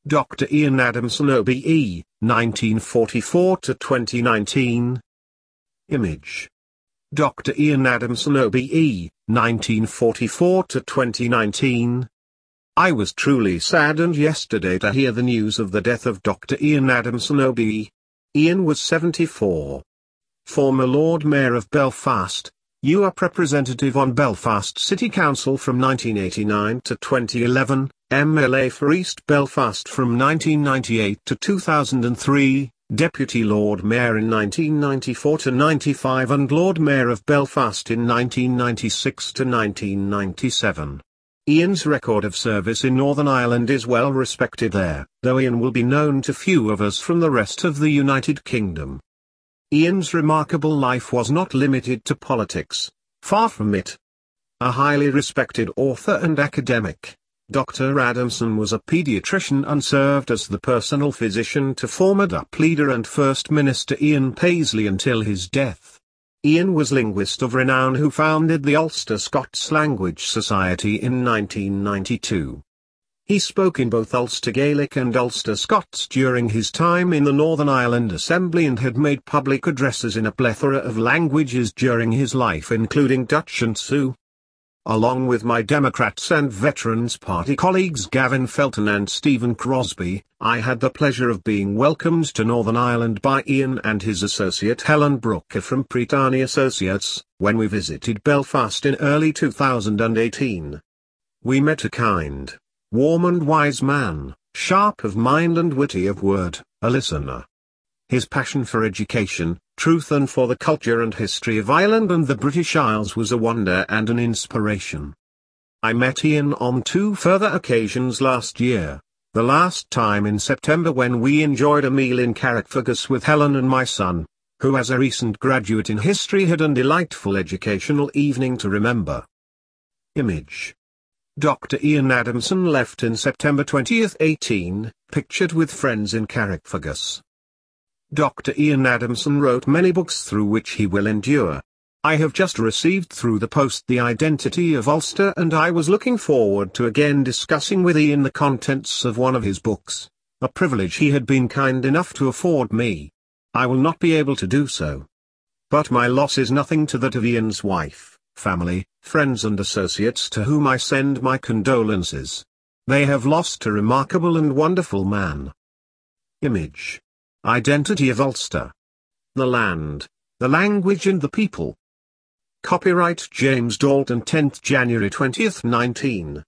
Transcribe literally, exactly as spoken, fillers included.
Doctor Ian Adamson O B E, nineteen forty-four to twenty nineteen. Image. Doctor Ian Adamson O B E, nineteen forty-four to twenty nineteen. I was truly saddened yesterday to hear the news of the death of Doctor Ian Adamson O B E. Ian was seventy-four. Former Lord Mayor of Belfast, U P representative on Belfast City Council from nineteen eighty-nine to twenty eleven, M L A for East Belfast from nineteen ninety-eight to two thousand three, Deputy Lord Mayor in nineteen ninety-four to ninety-five and Lord Mayor of Belfast in nineteen ninety-six to nineteen ninety-seven. Ian's record of service in Northern Ireland is well respected there, though Ian will be known to few of us from the rest of the United Kingdom. Ian's remarkable life was not limited to politics, far from it. A highly respected author and academic, Doctor Adamson was a paediatrician and served as the personal physician to former D U P leader and First Minister Ian Paisley until his death. Ian was linguist of renown who founded the Ulster Scots Language Society in nineteen ninety-two. He spoke in both Ulster Gaelic and Ulster Scots during his time in the Northern Ireland Assembly and had made public addresses in a plethora of languages during his life including Dutch and Sioux. Along with my Democrats and Veterans Party colleagues Gavin Felton and Stephen Crosbie, I had the pleasure of being welcomed to Northern Ireland by Ian and his associate Helen Brooker from Prytani Associates, when we visited Belfast in early two thousand eighteen. We met a kind, warm and wise man, sharp of mind and witty of word, a listener. His passion for education, truth and for the culture and history of Ireland and the British Isles was a wonder and an inspiration. I met Ian on two further occasions last year, the last time in September when we enjoyed a meal in Carrickfergus with Helen and my son, who as a recent graduate in history had a delightful educational evening to remember. Image. Doctor Ian Adamson left in September twentieth eighteen, pictured with friends in Carrickfergus. Doctor Ian Adamson wrote many books through which he will endure. I have just received through the post The Identity of Ulster and I was looking forward to again discussing with Ian the contents of one of his books, a privilege he had been kind enough to afford me. I will not be able to do so. But my loss is nothing to that of Ian's wife, family, friends and associates to whom I send my condolences. They have lost a remarkable and wonderful man. Image. Identity of Ulster. The land, the language and the people. Copyright James Dalton tenth January twentieth nineteen.